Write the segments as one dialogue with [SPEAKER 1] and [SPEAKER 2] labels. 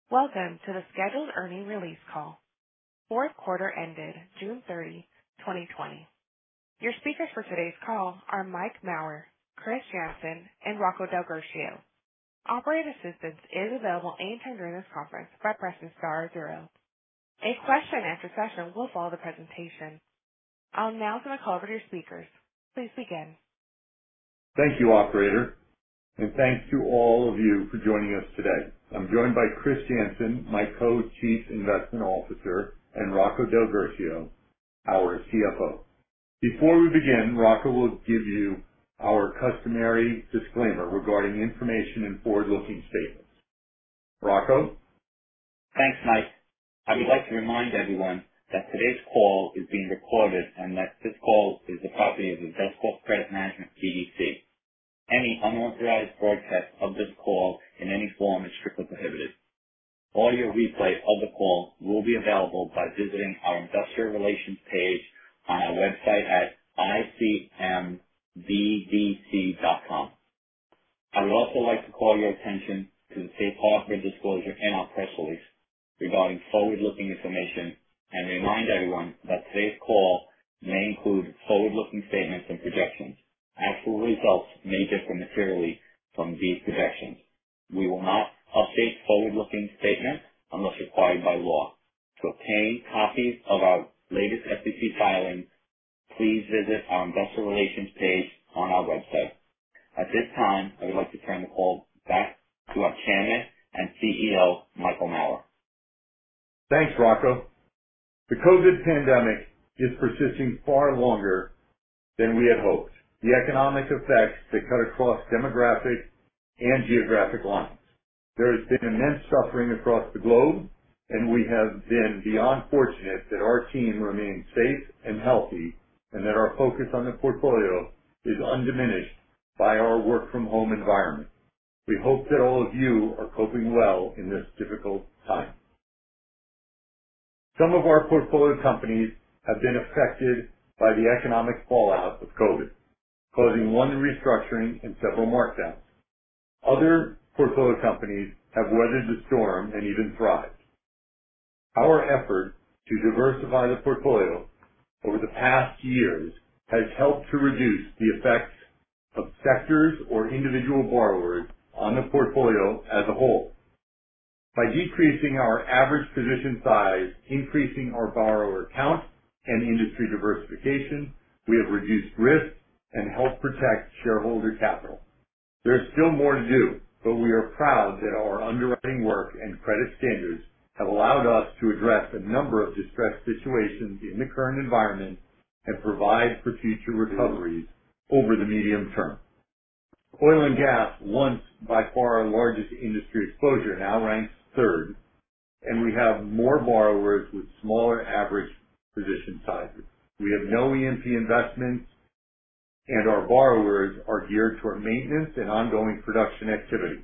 [SPEAKER 1] Welcome to the scheduled earnings release call. Fourth quarter ended June 30, 2020. Your speakers for today's call are Mike Maurer, Chris Jansen, and Rocco Del Guercio. Operator assistance is available anytime during this conference by pressing *0. A question and answer session will follow the presentation. I'll now turn the call over to your speakers. Please begin.
[SPEAKER 2] Thank you, operator, and thanks to all of you for joining us today. I'm joined by Chris Jansen, my co-chief investment officer, and Rocco Del Guercio, our CFO. Before we begin, Rocco will give you our customary disclaimer regarding information and forward-looking statements. Rocco?
[SPEAKER 3] Thanks, Mike. I would like to remind everyone that today's call is being recorded and that this call is the property of Investcorp Credit Management BDC. Any unauthorized broadcast of this call in any form is strictly prohibited. Audio replay of the call will be available by visiting our investor relations page on our website at icmbdc.com. I would also like to call your attention to the safe harbor disclosure in our press release regarding forward-looking information and remind everyone that today's call may include forward-looking statements and projections. Actual results may differ materially from these projections. We will not update forward-looking statements unless required by law. To obtain copies of our latest SEC filings, please visit our investor relations page on our website. At this time, I would like to turn the call back to our chairman and CEO, Michael Maurer.
[SPEAKER 2] Thanks, Rocco. The COVID pandemic is persisting far longer than we had hoped. The economic effects that cut across demographic and geographic lines. There has been immense suffering across the globe, and we have been beyond fortunate that our team remains safe and healthy, and that our focus on the portfolio is undiminished by our work-from-home environment. We hope that all of you are coping well in this difficult time. Some of our portfolio companies have been affected by the economic fallout of COVID, causing one restructuring and several markdowns. Other portfolio companies have weathered the storm and even thrived. Our effort to diversify the portfolio over the past years has helped to reduce the effects of sectors or individual borrowers on the portfolio as a whole. By decreasing our average position size, increasing our borrower count, and industry diversification, we have reduced risk and help protect shareholder capital. There is still more to do, but we are proud that our underwriting work and credit standards have allowed us to address a number of distressed situations in the current environment and provide for future recoveries over the medium term. Oil and gas, once by far our largest industry exposure, now ranks third, and we have more borrowers with smaller average position sizes. We have no E&P investments, and our borrowers are geared toward maintenance and ongoing production activity.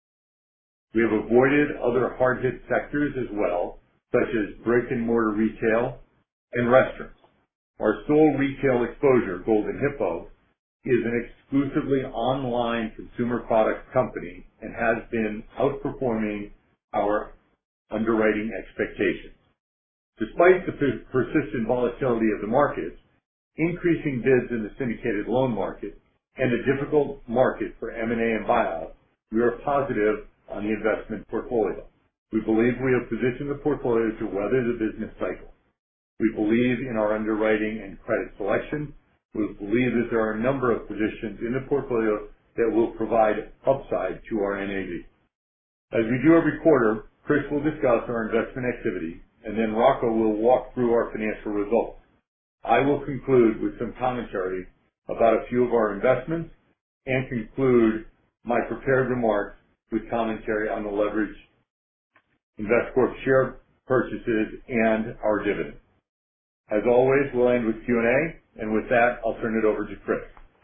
[SPEAKER 2] We have avoided other hard-hit sectors as well, such as brick-and-mortar retail and restaurants. Our sole retail exposure, Golden Hippo, is an exclusively online consumer products company and has been outperforming our underwriting expectations. Despite the persistent volatility of the markets, increasing bids in the syndicated loan market, and a difficult market for M&A and buyout, we are positive on the investment portfolio. We believe we have positioned the portfolio to weather the business cycle. We believe in our underwriting and credit selection. We believe that there are a number of positions in the portfolio that will provide upside to our NAV. As we do every quarter, Chris will discuss our investment activity, and then Rocco will walk through our financial results. I will conclude with some commentary about a few of our investments and conclude my prepared remarks with commentary on the leverage, Investcorp share purchases, and our dividend. As always, we'll end with Q&A, and with that, I'll turn it over to Chris.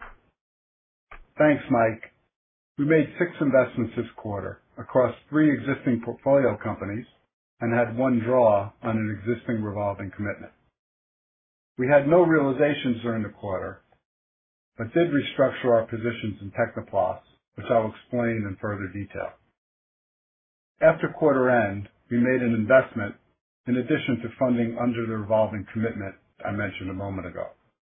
[SPEAKER 4] Thanks, Mike. We made 6 investments this quarter across 3 existing portfolio companies and had 1 draw on an existing revolving commitment. We had no realizations during the quarter, but did restructure our positions in Techniplas, which I'll explain in further detail. After quarter end, we made an investment in addition to funding under the revolving commitment I mentioned a moment ago.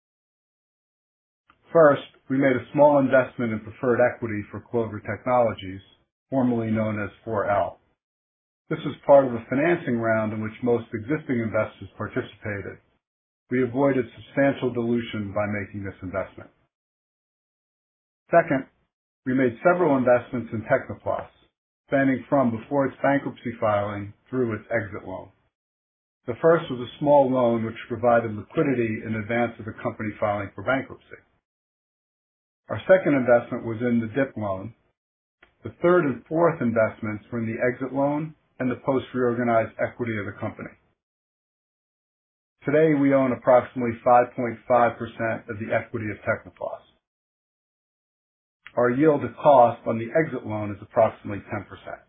[SPEAKER 4] First, we made a small investment in preferred equity for Clover Technologies, formerly known as 4L. This was part of a financing round in which most existing investors participated. We avoided substantial dilution by making this investment. Second, we made several investments in Technoplus, spanning from before its bankruptcy filing through its exit loan. The first was a small loan which provided liquidity in advance of the company filing for bankruptcy. Our second investment was in the DIP loan. The third and fourth investments were in the exit loan and the post-reorganized equity of the company. Today, we own approximately 5.5% of the equity of Technoplus. Our yield to cost on the exit loan is approximately 10%.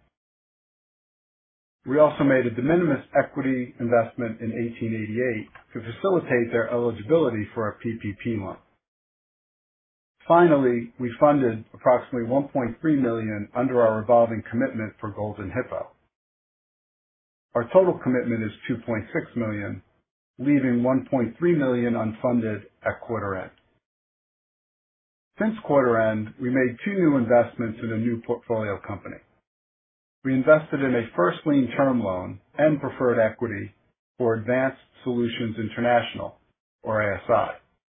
[SPEAKER 4] We also made a de minimis equity investment in 1888 to facilitate their eligibility for a PPP loan. Finally, we funded approximately $1.3 million under our revolving commitment for Golden Hippo. Our total commitment is $2.6 million, leaving $1.3 million unfunded at quarter end. Since quarter end, we made 2 new investments in a new portfolio company. We invested in a first lien term loan and preferred equity for Advanced Solutions International, or ASI.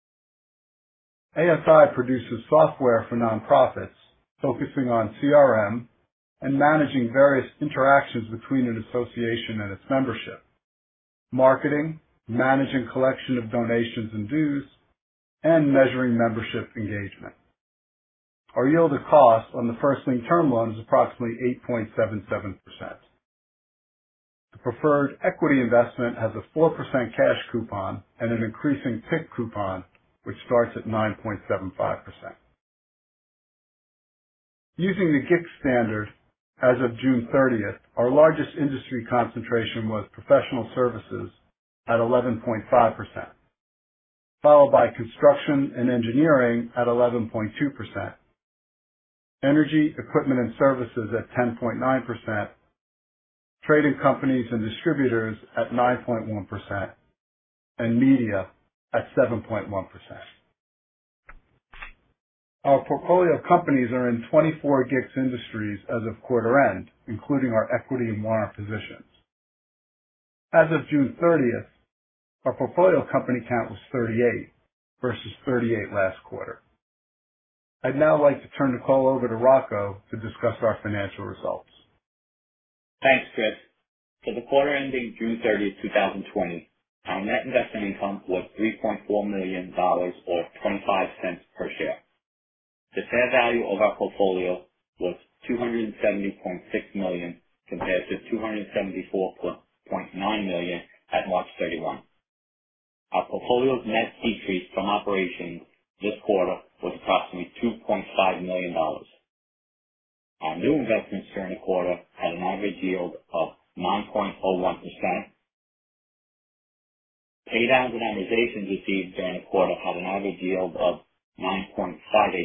[SPEAKER 4] ASI produces software for nonprofits focusing on CRM and managing various interactions between an association and its membership, marketing, managing collection of donations and dues, and measuring membership engagement. Our yield to cost on the first lien term loan is approximately 8.77%. The preferred equity investment has a 4% cash coupon and an increasing PIK coupon, which starts at 9.75%. Using the GICS standard, as of June 30th, our largest industry concentration was professional services at 11.5%, followed by construction and engineering at 11.2%, energy, equipment, and services at 10.9%, trading companies and distributors at 9.1%, and media at 7.1%. Our portfolio companies are in 24 GICS industries as of quarter end, including our equity and warrant positions. As of June 30th, our portfolio company count was 38 versus 38 last quarter. I'd now like to turn the call over to Rocco to discuss our financial results.
[SPEAKER 3] Thanks, Chris. For the quarter ending June 30th, 2020, our net investment income was $3.4 million or 25 cents per share. The fair value of our portfolio was $270.6 million compared to $274.9 million at March 31. Our portfolio's net decrease from operations this quarter was approximately $2.5 million. Our new investments during the quarter had an average yield of 9.01%. Paydowns and amortizations received during the quarter had an average yield of 9.58%.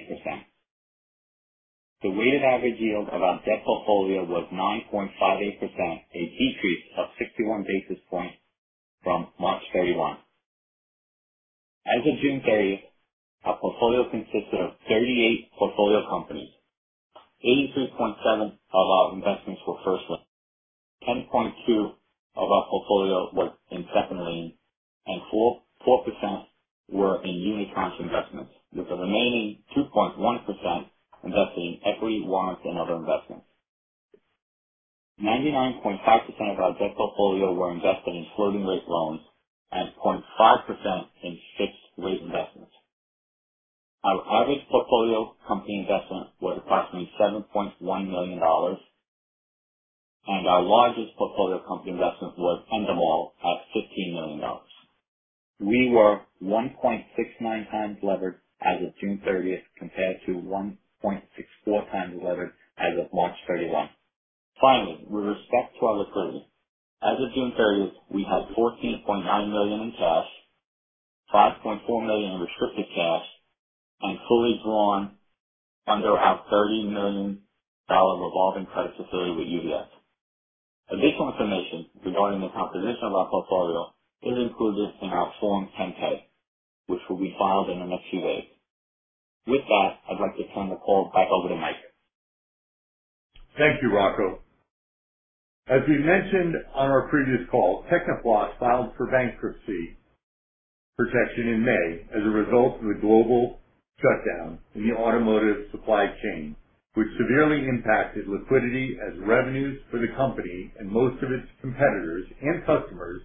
[SPEAKER 3] The weighted average yield of our debt portfolio was 9.58%, a decrease of 61 basis points from March 31. As of June 30th, our portfolio consisted of 38 portfolio companies. 83.7% of our investments were first lien, 10.2% of our portfolio was in second lien, and 4% were in unitranche investments, with the remaining 2.1% invested in equity, warrants, and other investments. 99.5% of our debt portfolio were invested in floating rate loans and 0.5% in fixed rate investments. Our average portfolio company investment was approximately $7.1 million, and our largest portfolio company investment was Endemol at $15 million. We were 1.69 times levered as of June 30th compared to 1.64 times levered as of March 31. Finally, with respect to our liquidity, as of June 30th, we had $14.9 million in cash, $5.4 million in restricted cash, and fully drawn under our $30 million revolving credit facility with UBS. Additional information regarding the composition of our portfolio is included in our Form 10-K, which will be filed in the next few days. With that, I'd like to turn the call back over to Mike.
[SPEAKER 2] Thank you, Rocco. As we mentioned on our previous call, Techniplas filed for bankruptcy protection in May as a result of the global shutdown in the automotive supply chain, which severely impacted liquidity as revenues for the company and most of its competitors and customers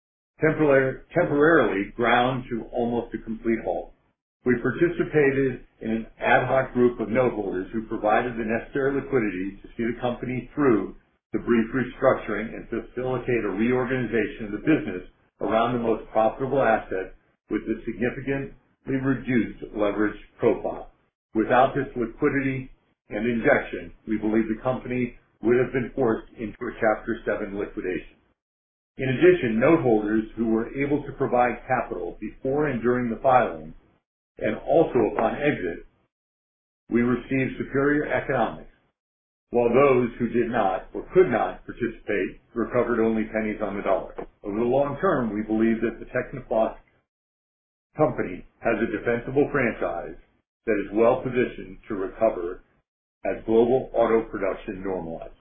[SPEAKER 2] temporarily ground to almost a complete halt. We participated in an ad hoc group of note holders who provided the necessary liquidity to see the company through the brief restructuring and facilitate a reorganization of the business around the most profitable asset with a significantly reduced leverage profile. Without this liquidity and injection, we believe the company would have been forced into a Chapter 7 liquidation. In addition, note holders who were able to provide capital before and during the filing and also upon exit, we received superior economics, while those who did not or could not participate recovered only pennies on the dollar. Over the long term, we believe that the Techniplas company has a defensible franchise that is well positioned to recover as global auto production normalizes.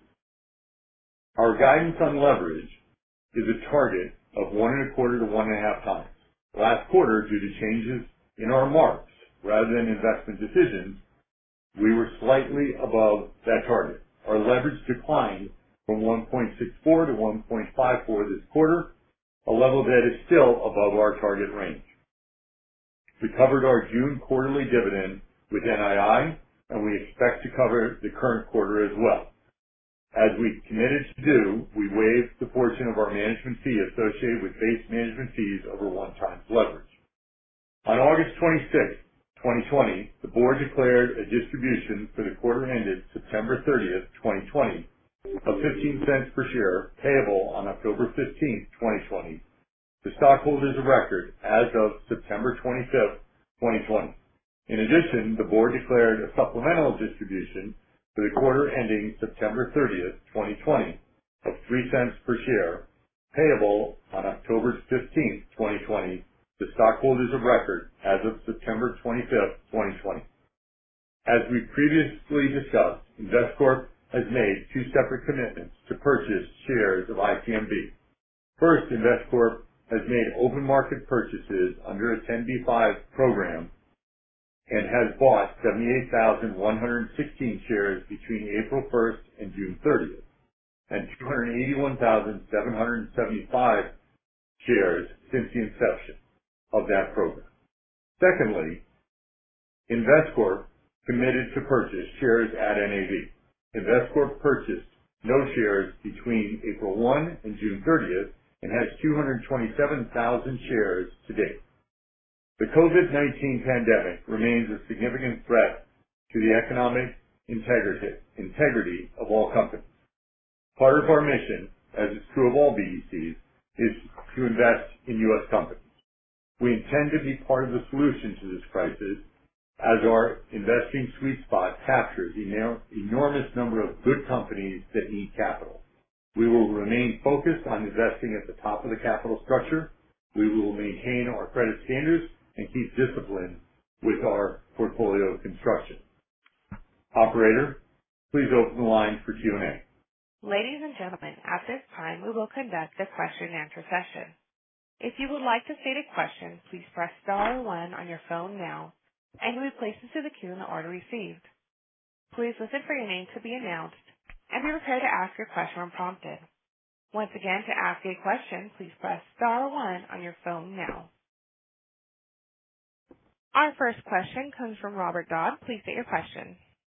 [SPEAKER 2] Our guidance on leverage is a target of 1.25 to 1.5 times. Last quarter, due to changes in our marks rather than investment decisions, we were slightly above that target. Our leverage declined from 1.64 to 1.54 this quarter, a level that is still above our target range. We covered our June quarterly dividend with NII, and we expect to cover the current quarter as well. As we committed to do, we waived the portion of our management fee associated with base management fees over 1 times leverage. On August 26, 2020, the board declared a distribution for the quarter ended September 30th, 2020 of 15 cents per share payable on October 15th, 2020 to stockholders of record as of September 25th, 2020. In addition, the board declared a supplemental distribution for the quarter ending September 30th, 2020 of 3 cents per share payable on October 15th, 2020 to stockholders of record as of September 25th, 2020. As we previously discussed, Investcorp has made 2 separate commitments to purchase shares of IPMB. First, Investcorp has made open market purchases under a 10b5 program and has bought 78,116 shares between April 1st and June 30th, and 281,775 shares since the inception of that program. Secondly, Investcorp committed to purchase shares at NAV. Investcorp purchased no shares between April 1 and June 30th and has 227,000 shares to date. The COVID-19 pandemic remains a significant threat to the economic integrity of all companies. Part of our mission, as is true of all BDCs, is to invest in U.S. companies. We intend to be part of the solution to this crisis as our investing sweet spot captures an enormous number of good companies that need capital. We will remain focused on investing at the top of the capital structure. We will maintain our credit standards and keep discipline with our portfolio construction. Operator, please open the line for Q&A.
[SPEAKER 1] Ladies and gentlemen, at this time we will conduct a question and answer session. If you would like to state a question, please press star 1 on your phone now, and you will be placed into the queue in the order received. Please listen for your name to be announced, and be prepared to ask your question when prompted. Once again, to ask a question, please press star 1 on your phone now. Our first question comes from Robert Dodd. Please state your question.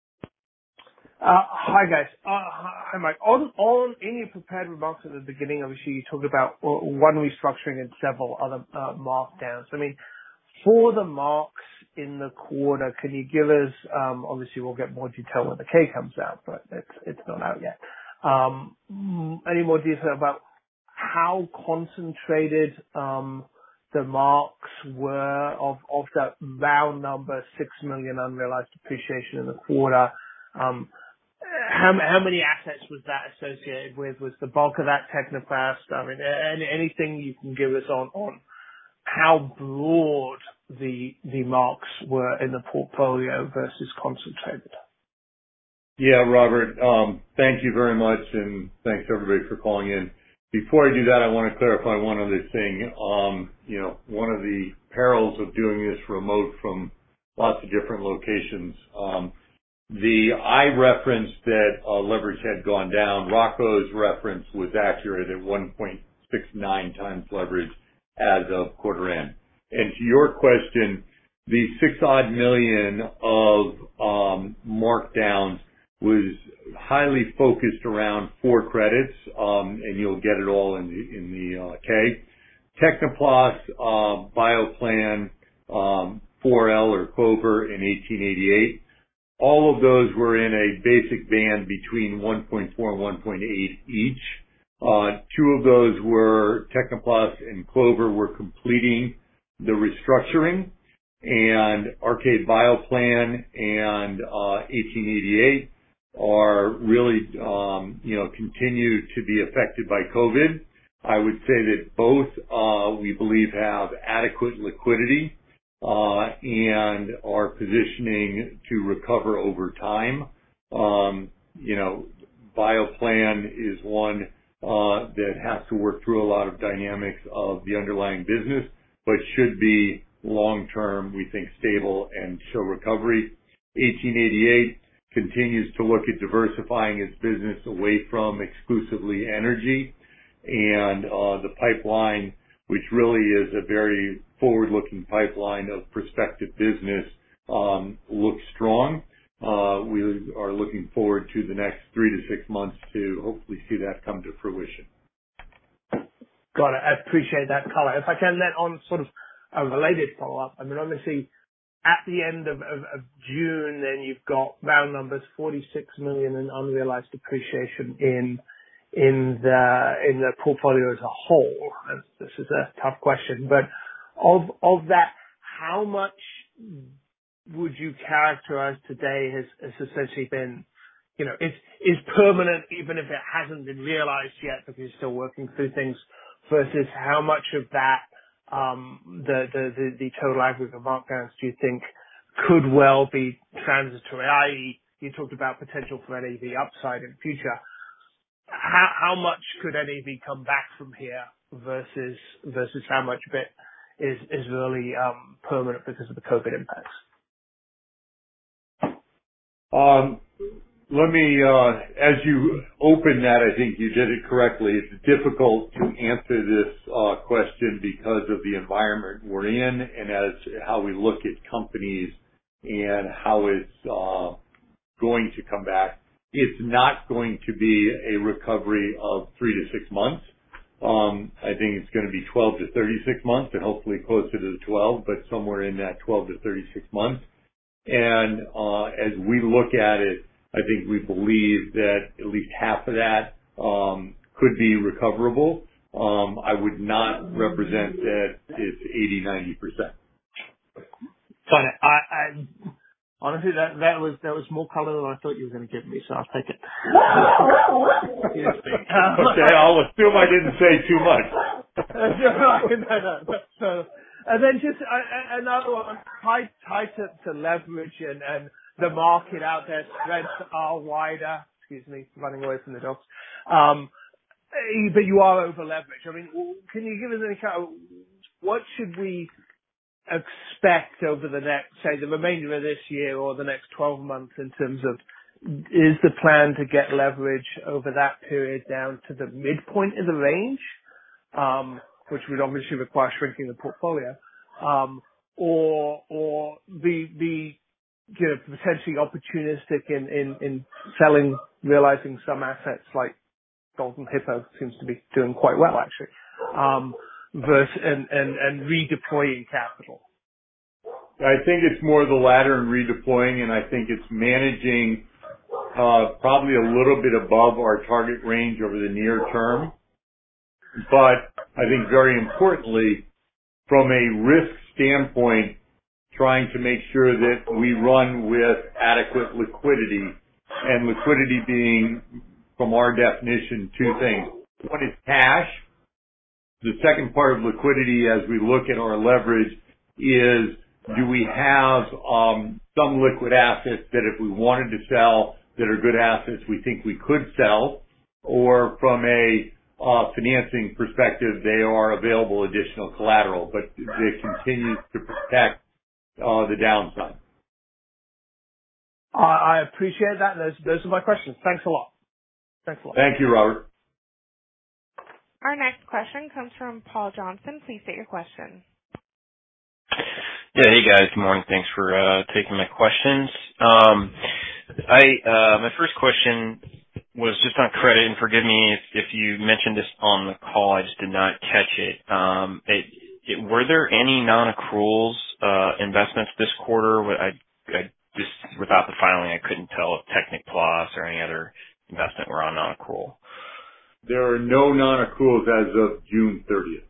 [SPEAKER 5] Hi, guys. Hi, Mike. In your prepared remarks at the beginning, obviously, you talked about one restructuring and several other markdowns. I mean, for the marks in the quarter, can you give us, obviously we'll get more detail when the K comes out, but it's not out yet. Any more detail about how concentrated the marks were of that round number, $6 million unrealized appreciation in the quarter? how many assets was that associated with? Was the bulk of that Technoplast? I mean, anything you can give us on how broad the marks were in the portfolio versus concentrated?
[SPEAKER 2] Yeah, Robert, thank you very much, and thanks everybody for calling in. Before I do that, I want to clarify one other thing. One of the perils of doing this remote from lots of different locations, I referenced that leverage had gone down. Rocco's reference was accurate at 1.69 times leverage as of quarter end. And to your question, the $6 million of markdowns was highly focused around 4 credits, and you'll get it all in the K. Technoplast, Bioplan, 4L or Clover, and 1888. All of those were in a basic band between 1.4 and 1.8 each. 2 of those were Technoplast and Clover were completing the restructuring, and Arcade Bioplan and 1888 are really, continue to be affected by COVID. I would say that both, we believe, have adequate liquidity, and are positioning to recover over time. Bioplan is one, that has to work through a lot of dynamics of the underlying business, but should be long-term, we think, stable and show recovery. 1888 continues to look at diversifying its business away from exclusively energy, and the pipeline, which really is a very forward-looking pipeline of prospective business, looks strong. We are looking forward to the next 3 to 6 months to hopefully see that come to fruition.
[SPEAKER 5] Got it. I appreciate that color. If I can then on sort of a related follow-up, I mean, obviously at the end of June, then you've got round numbers, $46 million in unrealized appreciation in the portfolio as a whole. And this is a tough question, but of that, how much would you characterize today has essentially been, is permanent, even if it hasn't been realized yet because you're still working through things, versus how much of that, the total aggregate markdowns do you think could well be transitory? I.e., you talked about potential for NAV upside in the future. How much could NAV come back from here versus how much of it is really permanent because of the COVID impacts?
[SPEAKER 2] Let me, as you open that, I think you did it correctly. It's difficult to answer this question because of the environment we're in and as how we look at companies and how it's going to come back. It's not going to be a recovery of 3 to 6 months. I think it's going to be 12 to 36 months and hopefully closer to the 12, but somewhere in that 12 to 36 months. And as we look at it, I think we believe that at least half of that could be recoverable. I would not represent that it's 80-90%.
[SPEAKER 5] Got it. I honestly, that was more color than I thought you were going to give me, so I'll take it.
[SPEAKER 2] Okay, I'll assume I didn't say too much.
[SPEAKER 5] No. And then just another one, tied to leverage and the market out there, spreads are wider. Excuse me, running away from the dogs. But you are over leverage. I mean, can you give us any kind of, what should we expect over the next, say, the remainder of this year or the next 12 months in terms of, is the plan to get leverage over that period down to the midpoint of the range, which would obviously require shrinking the portfolio, or be potentially opportunistic in selling, realizing some assets like Golden Hippo seems to be doing quite well actually, versus and redeploying capital?
[SPEAKER 2] I think it's more the latter and redeploying, and I think it's managing probably a little bit above our target range over the near term. But I think very importantly, from a risk standpoint, trying to make sure that we run with adequate liquidity and liquidity being, from our definition, two things. One is cash. The second part of liquidity as we look at our leverage is, do we have some liquid assets that if we wanted to sell that are good assets we think we could sell, or from a financing perspective they are available additional collateral, but they continue to protect the downside.
[SPEAKER 5] I appreciate that. Those are my questions. Thanks a lot.
[SPEAKER 2] Thank you, Robert.
[SPEAKER 1] Our next question comes from Paul Johnson. Please state your question.
[SPEAKER 6] Yeah, hey guys, good morning. Thanks for taking my questions. My first question was just on credit, and forgive me if you mentioned this on the call, I just did not catch it. Were there any non-accruals investments this quarter? I just, without the filing, I couldn't tell if Technic Plus or any other investment were on non-accrual.
[SPEAKER 2] There are no non-accruals as of June 30th.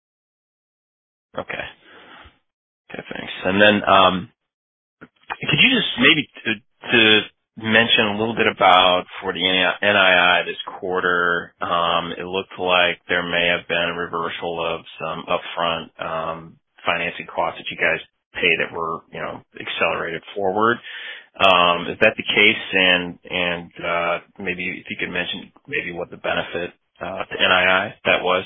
[SPEAKER 6] Okay. Okay, thanks. And then, could you just maybe to mention a little bit about for the NII this quarter? It looked like there may have been a reversal of some upfront financing costs that you guys pay that were, accelerated forward. Is that the case? And maybe if you could mention maybe what the benefit to NII that was.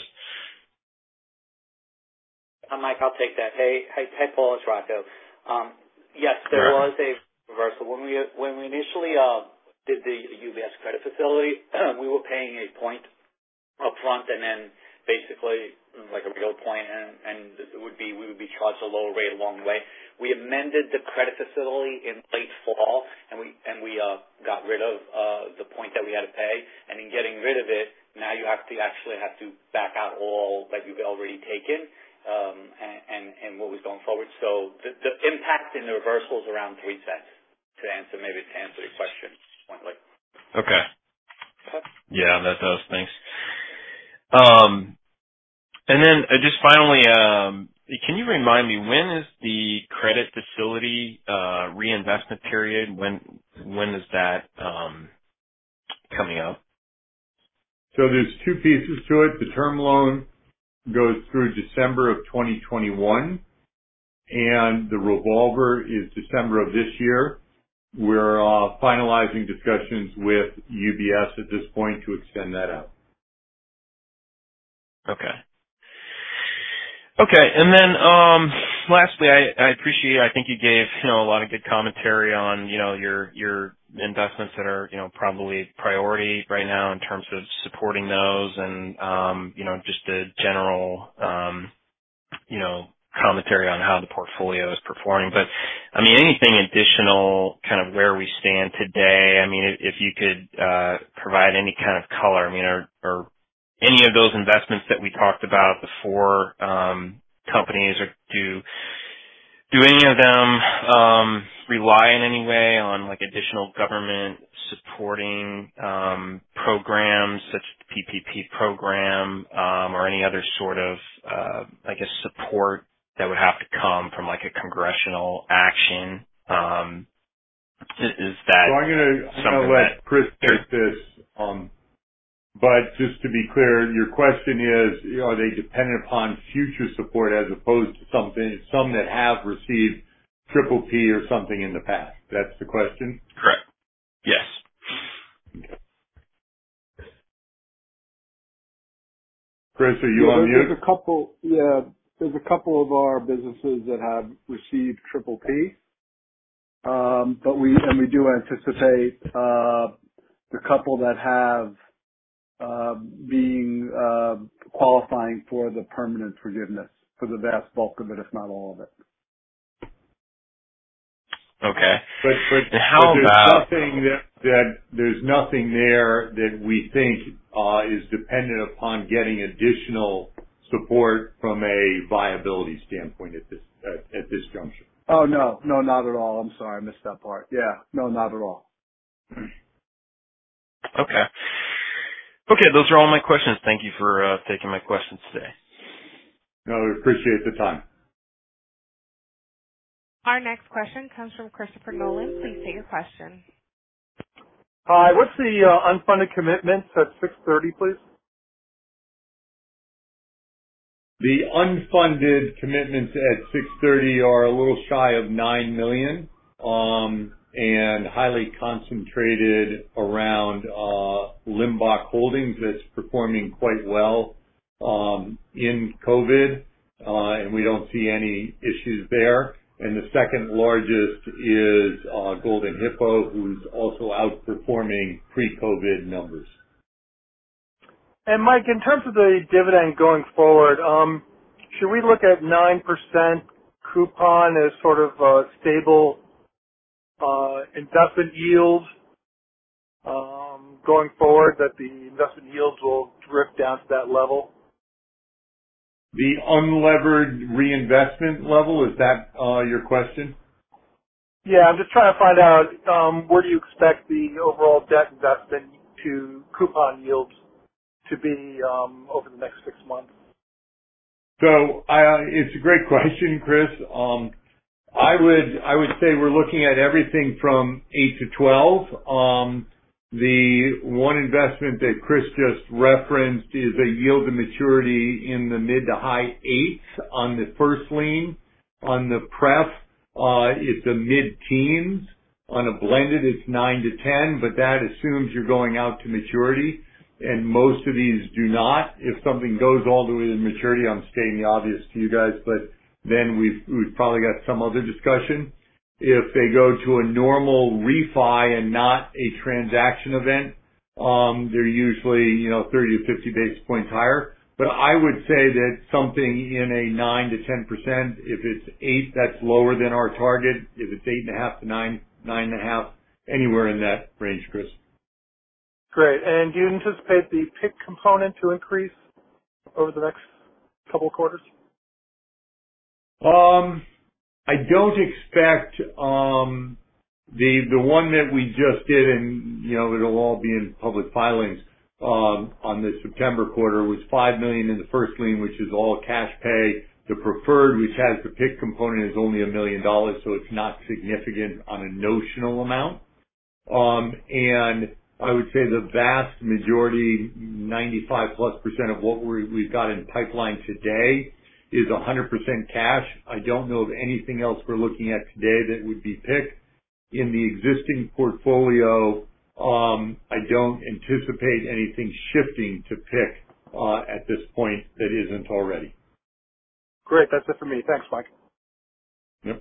[SPEAKER 7] Mike, I'll take that. Hey, Paul, it's Rocco. Yes, there was a reversal. When we initially did the UBS credit facility, we were paying a point up front and then basically like a real point, and we would be charged a lower rate along the way. We amended the credit facility in late fall, and we got rid of the point that we had to pay. And in getting rid of it, now you have to back out all that you've already taken. And what was going forward. So the impact in the reversal is around $0.03 to answer the question pointedly.
[SPEAKER 6] Okay. Yeah, that does. Thanks. And then just finally, can you remind me, when is the credit facility reinvestment period? When is that coming up?
[SPEAKER 2] So there's two pieces to it. The term loan goes through December of 2021, and the revolver is December of this year. We're finalizing discussions with UBS at this point to extend that out.
[SPEAKER 6] Okay. Okay, and then lastly, I appreciate. I think you gave a lot of good commentary on your investments that are probably priority right now in terms of supporting those, and just a general commentary on how the portfolio is performing. But I mean, anything additional, kind of where we stand today? I mean, if you could provide any kind of color. I mean, or any of those investments that we talked about, the four companies, or do any of them rely in any way on like additional government supporting programs such as the PPP program, or any other sort of support that would have to come from like a congressional action? Is that
[SPEAKER 2] so I'm going to let Chris take this. But just to be clear, your question is, are they dependent upon future support as opposed to some that have received PPP or something in the past? That's the question?
[SPEAKER 6] Correct. Yes.
[SPEAKER 2] Okay. Chris, are you on mute?
[SPEAKER 4] There's a couple of our businesses that have received PPP. But we do anticipate the couple that have being qualifying for the permanent forgiveness for the vast bulk of it, if not all of it.
[SPEAKER 6] Okay.
[SPEAKER 2] But
[SPEAKER 6] how about
[SPEAKER 2] there's nothing there that we think is dependent upon getting additional support from a viability standpoint at this juncture.
[SPEAKER 4] Oh no, not at all. I'm sorry, I missed that part. Yeah, no, not at all.
[SPEAKER 6] Okay. Okay, those are all my questions. Thank you for taking my questions today.
[SPEAKER 2] No, I appreciate the time.
[SPEAKER 1] Our next question comes from Christopher Nolan. Please state your question.
[SPEAKER 4] Hi, what's the unfunded commitments at 6:30, please?
[SPEAKER 2] The unfunded commitments at 6:30 are a little shy of $9 million, and highly concentrated around Limbach Holdings that's performing quite well in COVID, and we don't see any issues there. And the second largest is Golden Hippo, who's also outperforming pre-COVID numbers.
[SPEAKER 4] And Mike, in terms of the dividend going forward, should we look at 9% coupon as sort of a stable investment yield going forward, that the investment yields will drift down to that level?
[SPEAKER 2] The unlevered reinvestment level, is that your question?
[SPEAKER 4] Yeah, I'm just trying to find out where do you expect the overall debt investment to coupon yields to be over the next 6 months?
[SPEAKER 2] So it's a great question, Chris. I would say we're looking at everything from 8 to 12. The one investment that Chris just referenced is a yield to maturity in the mid to high 8s on the first lien. On the pref, it's a mid-teens. On a blended, it's 9 to 10, but that assumes you're going out to maturity, and most of these do not. If something goes all the way to maturity, I'm stating the obvious to you guys, but then we've probably got some other discussion. If they go to a normal refi and not a transaction event, they're usually, 30 to 50 basis points higher. But I would say that something in a 9 to 10%, if it's 8, that's lower than our target. If it's 8.5 to 9.5, anywhere in that range, Chris.
[SPEAKER 4] Great. And do you anticipate the PIK component to increase over the next couple of quarters?
[SPEAKER 2] I don't expect the one that we just did, and it'll all be in public filings on the September quarter, was $5 million in the first lien, which is all cash pay. The preferred, which has the PIK component, is only $1 million, so it's not significant on a notional amount. And I would say the vast majority, 95+% of what we've got in pipeline today is 100% cash. I don't know of anything else we're looking at today that would be PIK. In the existing portfolio, I don't anticipate anything shifting to PIK at this point that isn't already.
[SPEAKER 4] Great. That's it for me. Thanks, Mike.
[SPEAKER 2] Yep.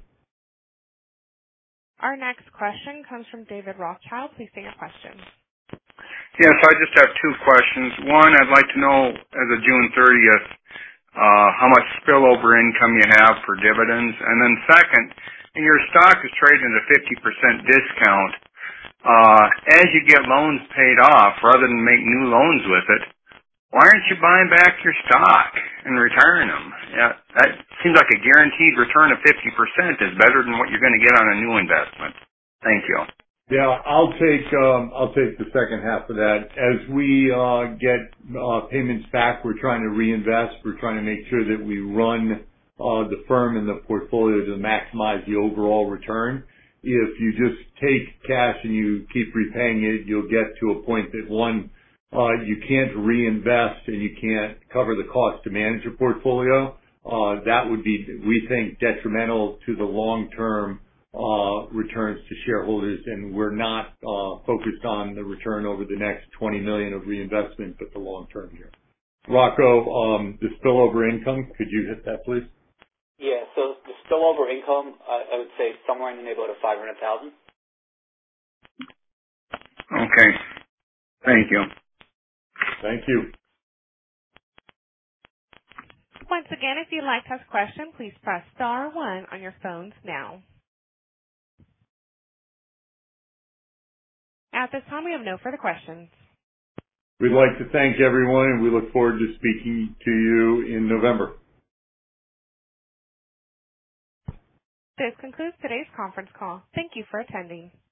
[SPEAKER 1] Our next question comes from David Rothschild. Please state your question.
[SPEAKER 8] Yes, I just have two questions. One, I'd like to know, as of June 30th, how much spillover income you have for dividends. And then second, your stock is trading at a 50% discount. As you get loans paid off, rather than make new loans with it, why aren't you buying back your stock and retiring them? Yeah, that seems like a guaranteed return of 50% is better than what you're going to get on a new investment. Thank you.
[SPEAKER 2] Yeah, I'll take the second half of that. As we get payments back, we're trying to reinvest. We're trying to make sure that we run the firm and the portfolio to maximize the overall return. If you just take cash and you keep repaying it, you'll get to a point that, one, you can't reinvest and you can't cover the cost to manage your portfolio. That would be, we think, detrimental to the long-term returns to shareholders, and we're not focused on the return over the next $20 million of reinvestment, but the long term here. Rocco, the spillover income, could you hit that, please?
[SPEAKER 7] Yeah, so the spillover income, I would say somewhere in the neighborhood of $500,000.
[SPEAKER 8] Okay. Thank you.
[SPEAKER 2] Thank you.
[SPEAKER 1] Once again, if you'd like to ask a question, please press star 1 on your phones now. At this time, we have no further questions.
[SPEAKER 2] We'd like to thank everyone, and we look forward to speaking to you in November.
[SPEAKER 1] This concludes today's conference call. Thank you for attending.